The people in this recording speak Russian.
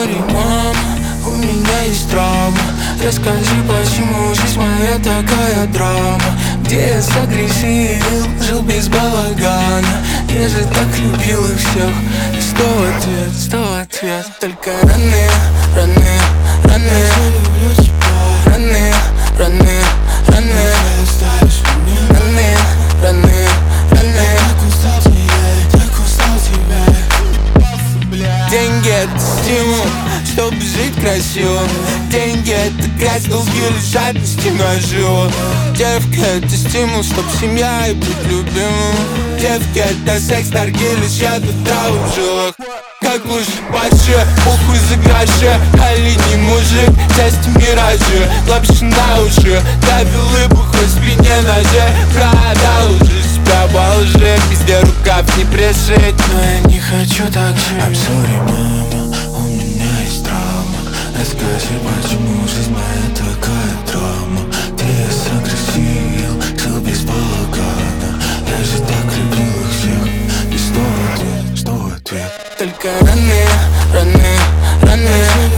sorry, мама, у меня есть травма. Расскажи, почему жизнь моя такая драма. Где я согрешил, жил без балагана. Я же так любил их всех. И снова ответ. Только раны, раны, раны. Раны, раны, раны. Раны, раны, раны. Деньги — это стимул, чтобы жить красиво. Деньги — это грязь, долги лишь жадности наживо. Девки — это стимул, чтоб семья и быть любимым. Девки — это секс, наргилы, яд и травы в жилах. Как лучше больше, похуй за гроши. Али не мужик, части миражи. Лапши на уши, давил и бухой спине ножи. Продал уже себя во лжи, везде рукав не пришить. Но я не хочу так жить. I'm sorry, мама, у меня есть травма. Расскажи, почему жизнь моя такая драма. Где я согрешил, жил без балагана. Я же так любил их всех. И снова ответ. Только раны, раны, раны.